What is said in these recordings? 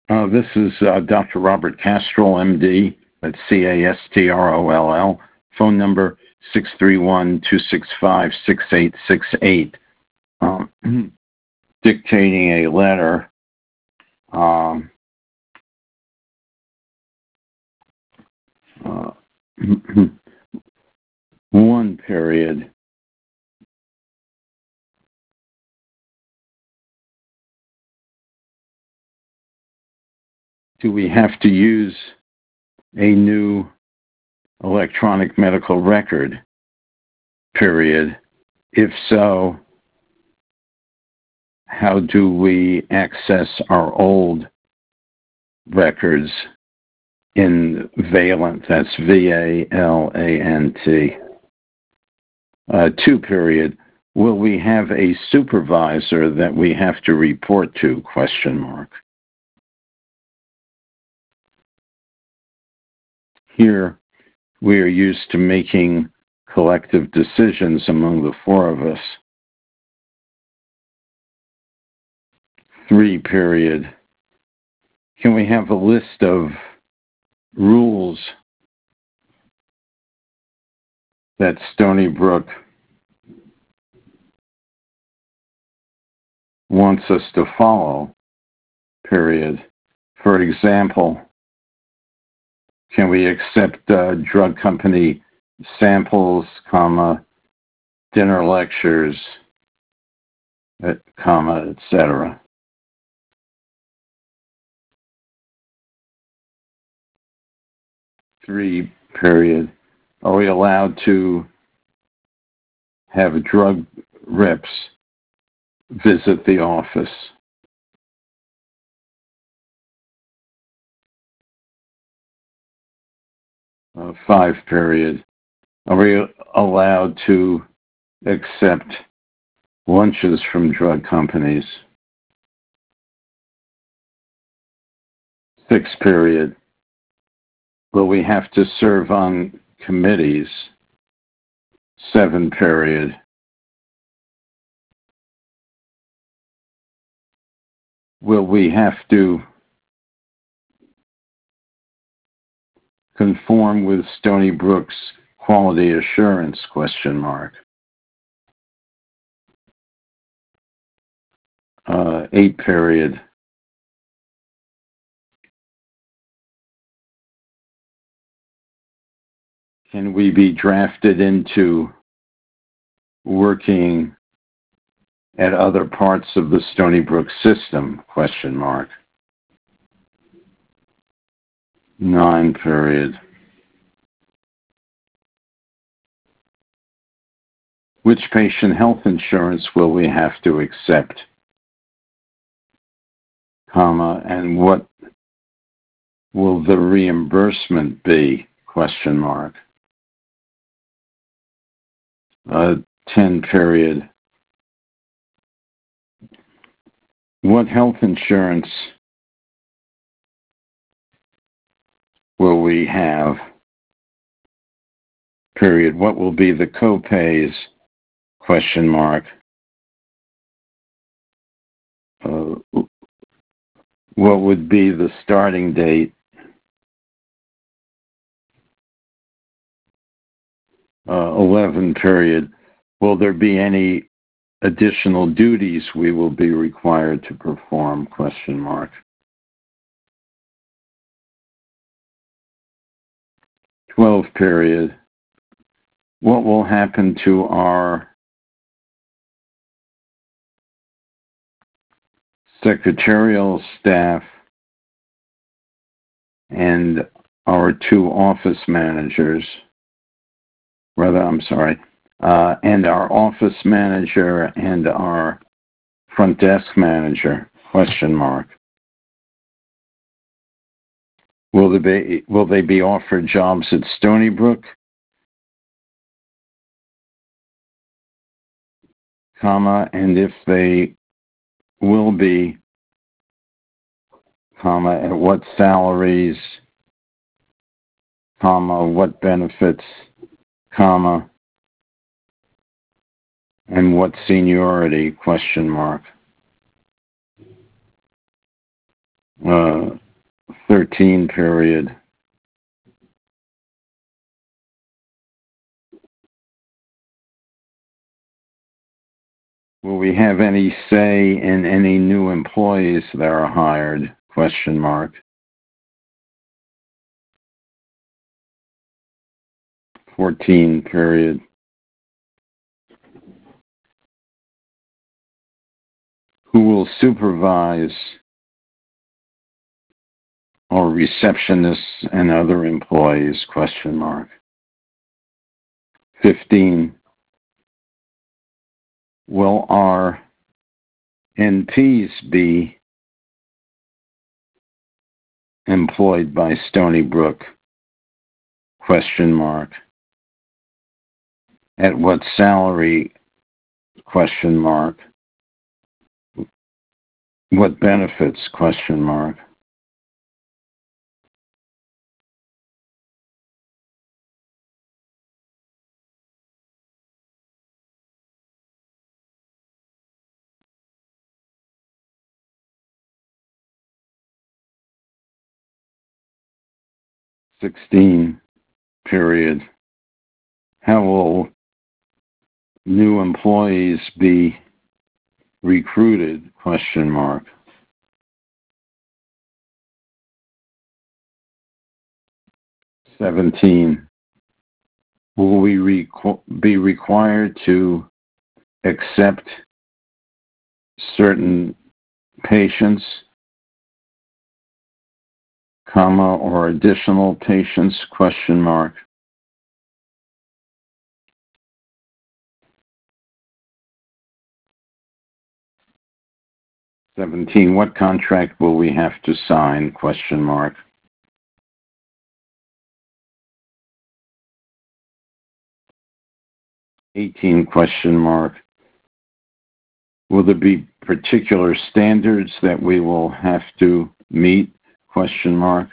This is Dr. Robert Castrol, MD, that's Castroll, phone number 631-265-6868. Dictating a letter. One period. Do we have to use a new electronic medical record? Period. If so, how do we access our old records in Valant? That's VALANT. Two period. Will we have a supervisor that we have to report to? Question mark. Here, we are used to making collective decisions among the four of us. Three period. Can we have a list of rules that Stony Brook wants us to follow? Period. For example, can we accept drug company samples, dinner lectures, etc.? Three period. Are we allowed to have drug reps visit the office? Five period. Are we allowed to accept lunches from drug companies? Six period. Will we have to serve on committees? Seven period. Will we have to conform with Stony Brook's quality assurance? Question mark. Eight period. Can we be drafted into working at other parts of the Stony Brook system? Question mark. Nine period. Which patient health insurance will we have to accept? And what will the reimbursement be? Question mark. 10 period. What health insurance will we have? Period. What will be the co-pays? Question mark. What would be the starting date? 11 period. Will there be any additional duties we will be required to perform? Question mark. 12 period. What will happen to our secretarial staff and our two office managers? And our office manager and our front desk manager? Question mark. Will they be offered jobs at Stony Brook? And if they will be, at what salaries, what benefits, and what seniority? Question mark. uh, 13 period. Will we have any say in any new employees that are hired? Question mark. 14 period. Who will supervise our receptionists and other employees? Question mark. 15. Will our NPs be employed by Stony Brook? Question mark. At what salary? Question mark. What benefits? Question mark. '16 period. How will new employees be recruited? Question mark. 17. Will we be required to accept certain patients, comma, or additional patients? Question mark. 17. What contract will we have to sign? Question mark. 18. Question mark. Will there be particular standards that we will have to meet? Question mark.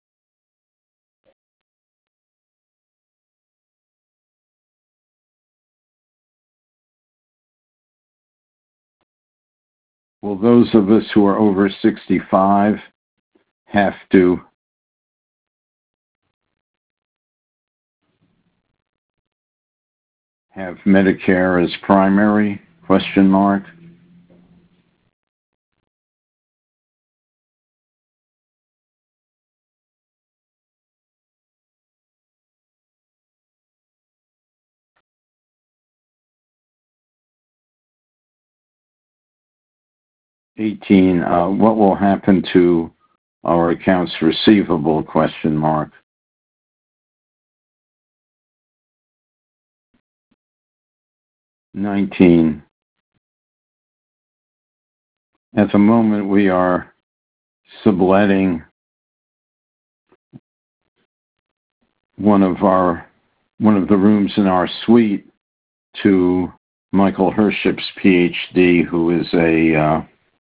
'Will those of us who are over 65 have to have Medicare as primary? Question mark. 18. What will happen to our accounts receivable? Question mark. 19. At the moment, we are subletting one of the rooms in our suite to Michael Hership's PhD, who is a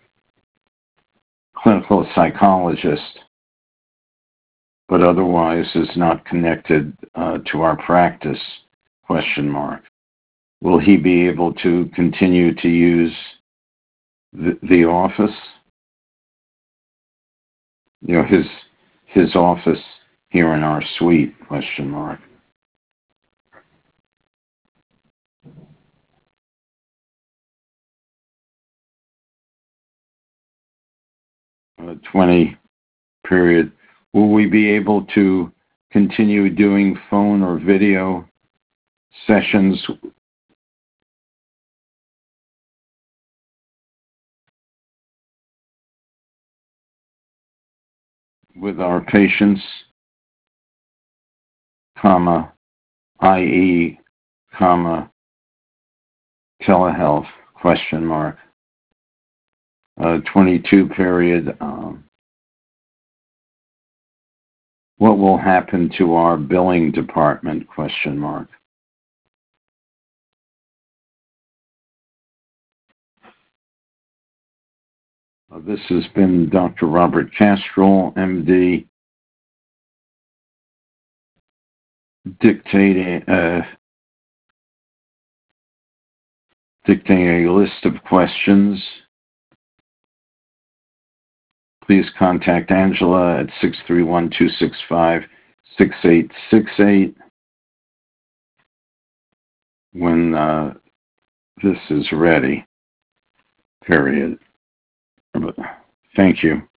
clinical psychologist, but otherwise is not connected to our practice? Question mark. Will he be able to continue to use the office? You know, his office here in our suite? Question mark. 20 period. Will we be able to continue doing phone or video sessions with our patients, comma, i.e., comma, telehealth? Question mark. 22 period. What will happen to our billing department? Question mark. This has been Dr. Robert Castrol, MD, dictating a list of questions please contact Angela at 631-265-6868 when this is ready, period. Thank you.